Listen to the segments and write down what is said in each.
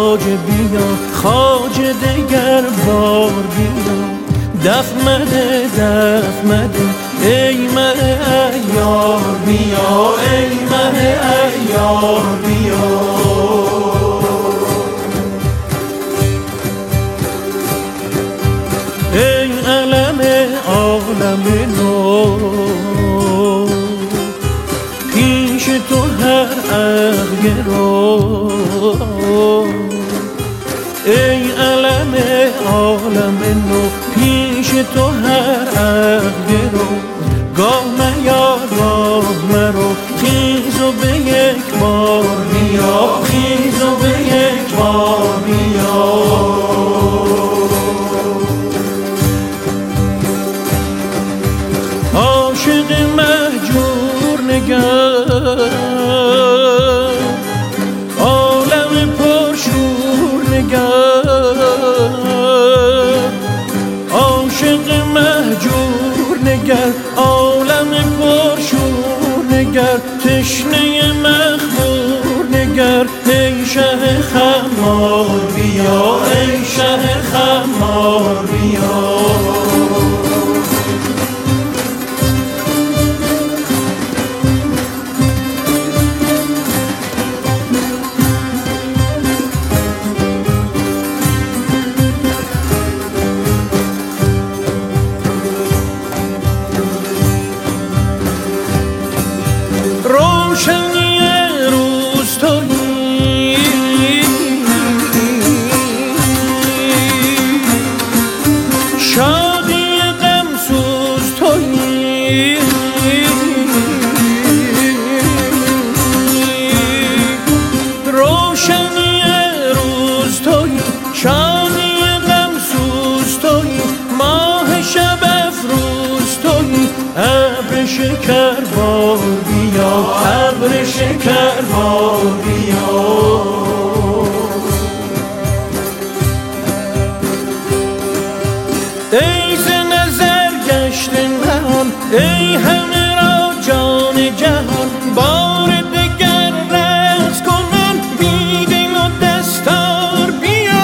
خواجه بیا خواجه دگر بار بیا دف مده ای مه عیار بیا ای مه عیار بیا ای علم عالم نو پیش تو هر عقل گرو ای علم عالم نو پیش تو هر عقل گرو گاه میار گاه مرو خیز و به یک بار بیا خیز و به یک بار بیا عاشق مهجور نگر عالم پرشور نگر عاشق مهجور نگر عالم پرشور نگر تشنه مخمور نگر ای شه خمار بیا ای شه خمار بیا روشنی روز تویی شادی غمسوز تویی روشنی روز تویی شادی غمسوز تویی ماه شب افروز تویی ابر شکر بار بیا ابر شکر بار بیا ای ز نظر گشت نهان ای همه را جان جهان بار دگر رقص کنن بی دل و دستار بیا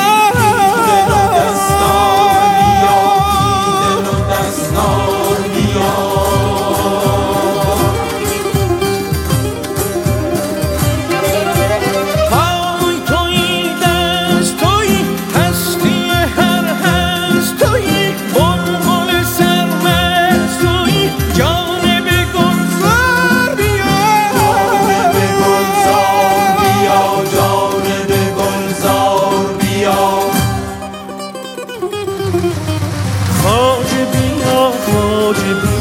خواجه بیا